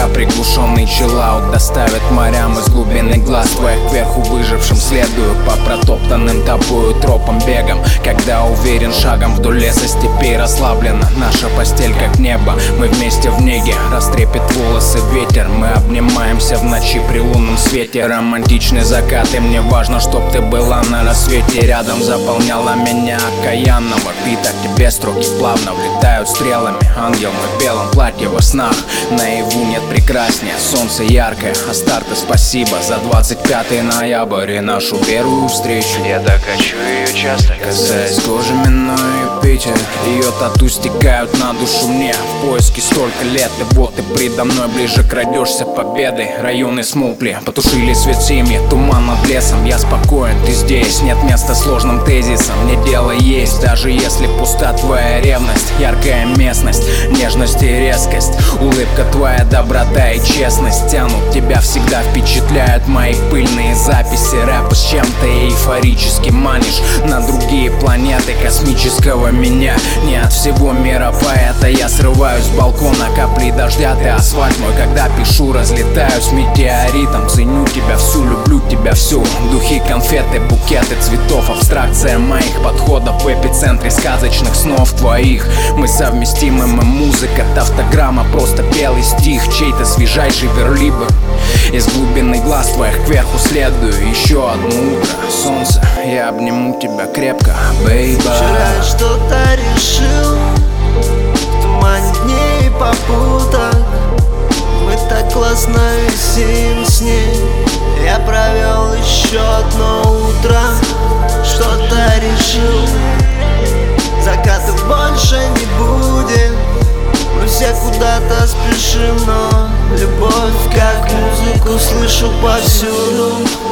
Приглушенный чиллаут доставит морям из глубины глаз твоих кверху выжившим. Следую по протоптанным тобою тропам бегом, когда уверен шагом вдоль леса степей. Расслаблена наша постель как небо, мы вместе в неге. Растрепет волосы ветер, мы обнимаемся в ночи при лунном свете. Романтичный закат, и мне важно, чтоб ты была на рассвете рядом. Заполняла меня окаянного биток, тебе строки плавно влетают стрелами. Ангел мой в белом платье во снах, наяву нет прекраснее. Солнце яркое, Астарте спасибо за 25 ноябрь и нашу первую встречу. Я так хочу ее часто касаясь кожи, минуя Юпитер. Ее тату стекают на душу мне в поиске столько лет. И вот ты предо мной ближе крадешься победой. Районы смолкли, потушили свет семьи, туман над лесом. Я спокоен, ты здесь, нет места сложным тезисам. Мне дело есть, даже если пуста твоя ревность. Яркая местность, нежность и резкость, улыбка твоя, доброта и честность тянут тебя всегда, впечатляют мои пыльные записи. Рэп с чем-то эйфорически манишь на другие планеты космического меня. Не от всего мира поэта я срываюсь с балкона, капли дождя, ты асфальт мой, когда пишу, разлетаюсь метеоритом. Ценю тебя всю, люблю тебя всю. Духи, конфеты, букеты цветов, абстракция моих подходов в эпицентре сказочных снов твоих. Мы совместимы, мы музыка, тавтограмма, просто белый стих, чей-то свежайший верлибр. Из глубины глаз твоих кверху следую. Еще одно утро, солнце, я обниму тебя крепко, бейба. Вчера я что-то решил, в тумане дней попуток. Мы так классно висим с ней. Я провел еще одно утро, что-то решил. Закатов больше не будет, мы все куда-то спешим, но любовь как музыку слышу повсюду.